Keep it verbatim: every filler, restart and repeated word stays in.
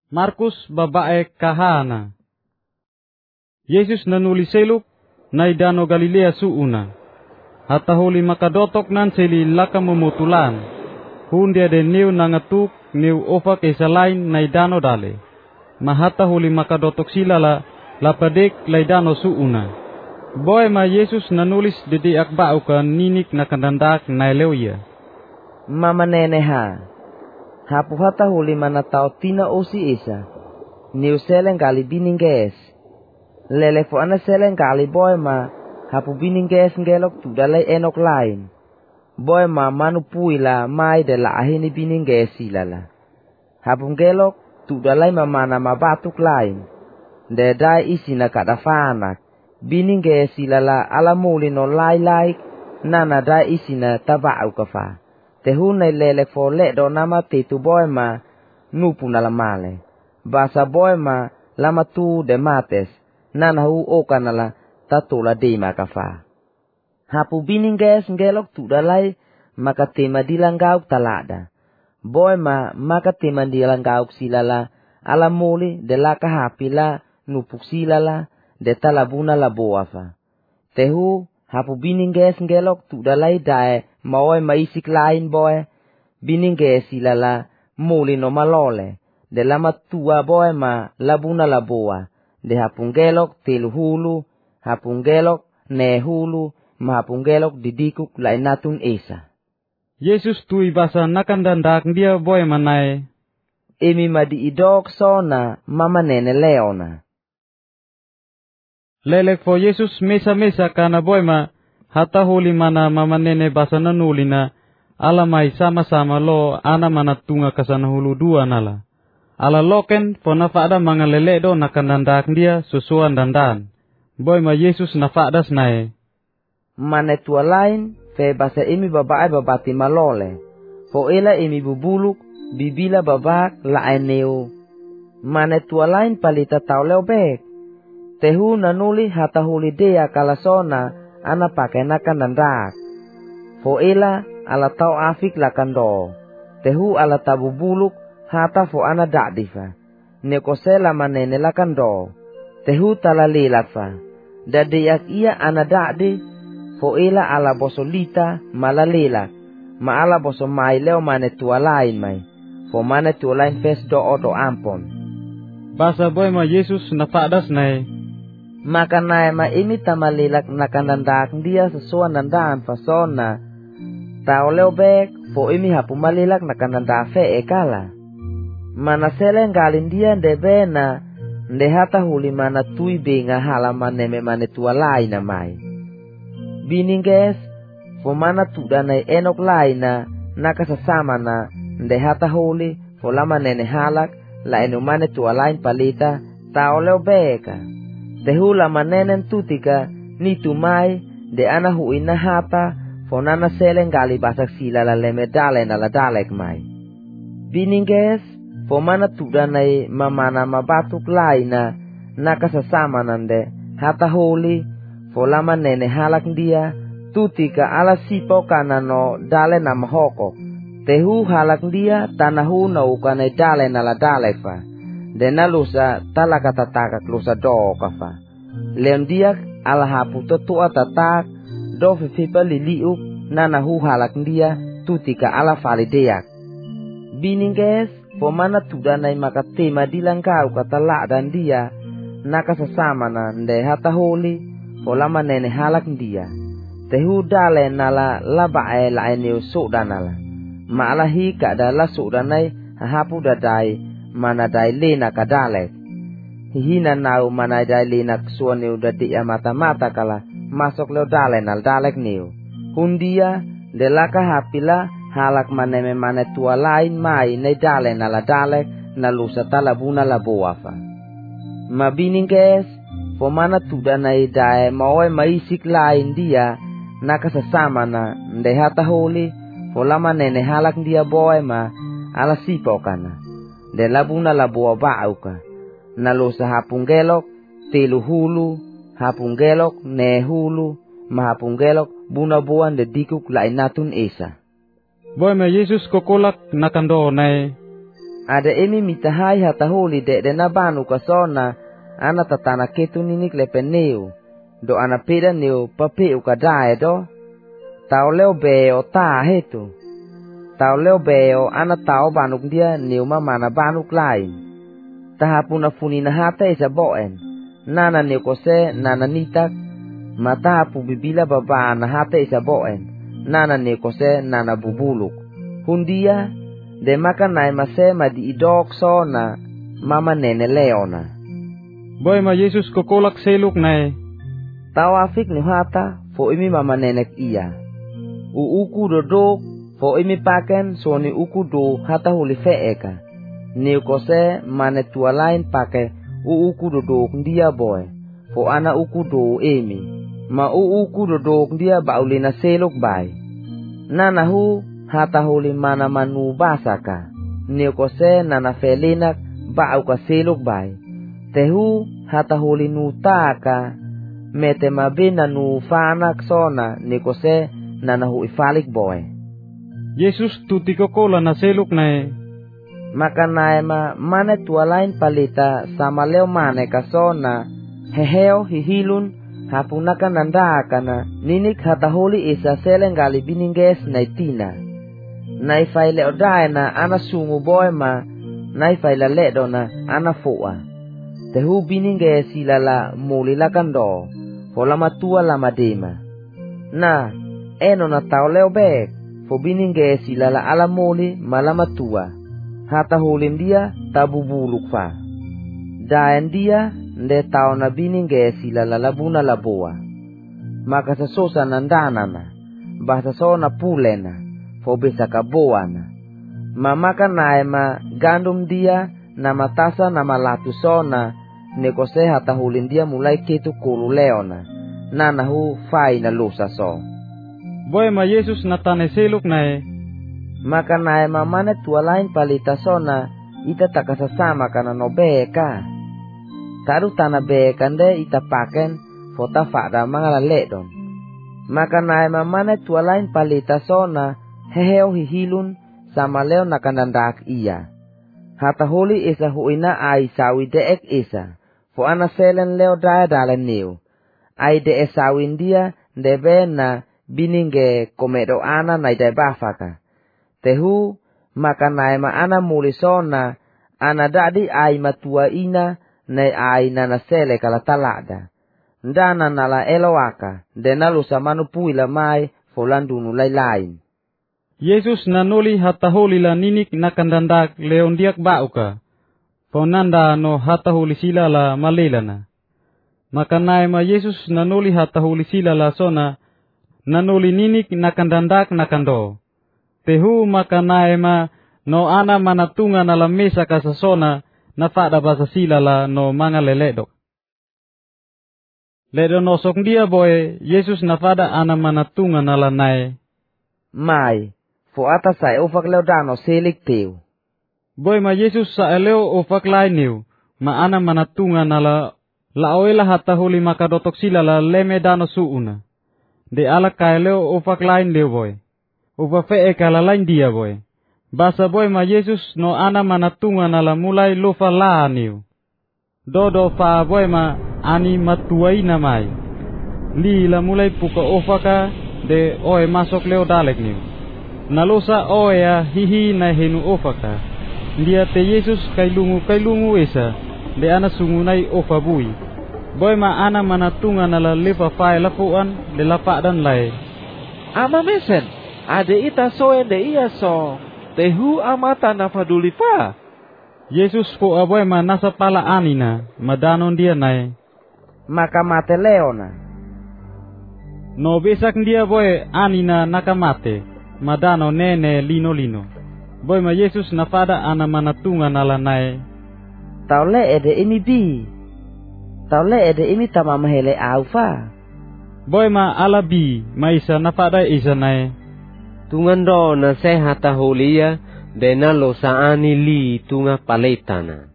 Markus babae kahana. Yesus nanuli seluk na idano Galilea suuna. Hatahuli makadotok nan seli laka memutulan. Hundia de niu nangatuk niu ofak esa lain na idano dale. Mahatahuli makadotok silala lapadek laidano suuna. Boy ma Yesus nanulis didi akbau ka ninik na kandandak na eleuya. Mama nene ha. Hapu hatahuli manatau tina osi esa. Niu selen gali bininges. Lele fo ana selen gali boy ma hapu bininges ngelok tu dalai enok lain. Boy ma manu puila mai de la ahini bininges silala. Hapu ngelok tu dalai ma mana ma batuk lain. De dai isi na kadafanak. Bininges silala ala muli no lai laik. Nana dai isi na tabau kafa. Tehunai lele fo le do nama tetu boy ma nupu na lamale. Basa boy ma lama tu de mates. Nana hu oka nala tatola de makafa. Hapu bininges ngelok tu dalai maka tema dilanggauk talada. Boy ma maka tema dilanggauk silala ala muli de laka hapila nupuk silala de talabuna la boafa. Tehu hapu bininges ngelok tu dalai dae maoy maisik lain boy. Bininges silala muli no malole. De lama tua boy ma labuna la boa. De hapungelok telu hulu, hapungelok ne hulu, ma hapungelok didikuk lainatun esa. Yesus tui basa nakandandak dia boy manai. Emi madi idok sona mama nene leona. Lelek fo Yesus mesa-mesa kana boy ma hatahuli mana mama nene basa nanulina alamai sama-sama lo ana mana tunga kasana hulu dua nala. Ala loken fo nafada mangalele do nakandandak dia susuan dandan. Boy ma Yesus nafadas nae. Mane tua lain fe basa emi babae babati malole. Fo ela emi bubuluk bibila babak laeneo. Mane tua lain palita tauleo bek. Tehu nanuli hatahuli dea kalasona ana pake nakandandak. Fo ela ala tau afik lakando. Tehu ala tabubuluk hata fo ana dadifa. Nekosela manene lakando. Tehu talalilafa. Dadiak ia ana dadi. Fo ela ala bosolita malalilak. Ma ala boso mai leo mane tua lain mai. Fo mane tua lain fes do odo ampon. Basa boy ma Yesus nafadas nae. Maka nae ma imi tamalilak nakandandak dia sesuan nandaan fasona. Tao leo bek fo imi hapu malilak nakandandak fe ekala. Mana selen galin dia ndebena ndehata huli mana tui benga halaman neme mane tua laina mai. Bininges fo mana tudanai enok laina nakasasama na ndehata huli fo lama nene halak la enu mane tua lain palita tao leo beka. Tehu lama nenen tutika ni tumai de ana huina hata fo nana selen gali basak sila la leme dale na la dalek mai. Bininges fo mana tudanai mamana mabatuk laina nakasasama nande hata holi fo lama nene halak dia tutika ala sipo kanano dale na mahoko. Tehu halak dia tanahu na ukane dale na la dalek fa. Dena lusa talaka tatakak lusa do kafa. Leon diak ala hapu totua tatak do fifipa liliuk nanahu halak dia tutika ala falideak. Bininges fo mana tudanai maka tema dilangkau kata la dan dia nakasasama na nde hataholi fo lama nene halak dia. Tehu dale nala labae laeneu sodanala. Ma ala hika da la sodanai hapu dadai mana dai lena kadalek. Hihina nau mana dai lena suaneu dadi mata-mata kala masuk leo dale nal dalek neu. Hundia delaka hapila halak maneme mane tua lain mai ne dale nala dalek na lusa talabuna la boafa. Mabininges fo mana tudanai dae maoy maisik lain dia nakasasama na ndehata holi fo lama nene halak dia boy ma ala sipo kana. De labuna la boa bauka. Na lusa hapungelok telu hulu hapungelok ne hulu ma hapungelok buna buan de dikuk lainatun esa. Boy ma Yesus kokolak nakando nae. Ada emi mitahai hatahuli de de na banu kasona ana tatana ketu ninik lepeneu. Do ana peda neu pape ukadae do. Tau leo beo ta hetu. Tau leo beo ana tau banuk dia neu mana banuk lain. Tahapuna funina hata isa boen. Nana neu kose nana nitak. Matahapu bibila baba na hata isa boen. Nana neu kose nana bubuluk. Hundia de maka nai mase ma di idok so na mama nene leona. Boy ma Yesus kokolak seluk nai. Tawafik ni hata fo imi mama nenek iya. Uuku dodok fo imi paken so ni uku do hata huli feeka. Ni kose mane tua lain pake uuku dodok dia boy. Fo ana uku do emi. Ma uuku dodok dia baulina seluk bay. Nanahu hata huli mana manu basaka. Ni kose nana felinak bau ka seluk bay. Tehu hata huli nutaka. Mete mabina nu fanak sona ni kose nana hu ifalik boy. Yesus tuti kokola na seluk nai. Maka nae ma mane tua lain palita sama leo mane kasona heheo hihilun hapunaka nandaka na ninik hataholi isa selenggali bininges naitina. Nai faile odae na ana sungu boy ma nai faile ledo na ana fua. Tehu bininges silala muli lakando. Fo lama tua lama dema. Na, eno na tau leo bek. Fo bininge silala ala moli malama tua. Hata holim dia tabu buluk fa. Daen dia nde tau na bininge silala labuna laboa. Maka sasosa nandana na. Bahasa so na pulena. Fo besa kaboa na. Mamaka nae ma gandum dia na matasa na malatu so na. Nekose hata hulin dia mulai ketu kulu leona. Nanahu fai na lusa so. Boy ma Yesus natane seluk nae. Maka nae mamane tua lain palita sona. Ita takasasama kana no beka. Taru tana beka nde ita paken. Fota fada mangala ledon. Maka nae mamane tua lain palita sona. Heheo hihilun sama leo nakandandak iya. Hata huli isa huina ai sawi deek isa. Fo ana selen leo daya dalen niu. Ai de esawin dia ndebe na bininge komedo ana na idai bafaka. Tehu maka nae ma ana mulisona ana dadi ai matua ina na ai nana sele kala talada. Ndana nala elowaka denalu samanu puila mai folandunu lai lain. Yesus nanoli hataholi la ninik nakandandak leon diak bauka. Ponanda no hataholi sila la malelana. Maka nae ma Yesus nanoli hataholi sila la sona. Nanoli ninik nakandandak nakando. Tehu maka nae ma no ana manatunga na la mesa kasasona. Na fada basa sila la no manga leledok. Ledo no sok dia boy Yesus na fada ana manatunga na la nae. Mai. Fo ata sai ofak leo dano selik teu. Boy ma Yesus sa eleo ofak lai niu. Ma ana manatunga na la la oela hataholi makadotok sila la leme dano suuna. De ala ka eleo ofak lain leo boy. Upa fee kala lain dia boy. Basa boy ma Yesus no ana manatunga na la mulai lofa la niu. Dodo fa boy ma ani matuai na mai. Li la mulai puka ofaka de oe masok leo dalek niu. Nalosa oea hihi na henu ofaka. Dia te Yesus kailungu kailungu esa. De ana sungunai ofa bui. Boy ma ana manatunga na la lefa fai lafuan de lapak dan lai. Ama mesen. Ade ita soen de iya so. Tehu amata na faduli fa. Yesus po aboy ma nasa pala anina. Madanon dia nai. Maka mate leona. No besak dia boy anina nakamate. Madano nene lino lino. Boy ma Yesus nafada ana manatunga nala nae. Tau le ede ini bi. Tau le ede ini tama mahele aufa. Boy ma ala bi maisa nafada isa nae. Tungan do na se hata holia de na lo saani li tunga paletana.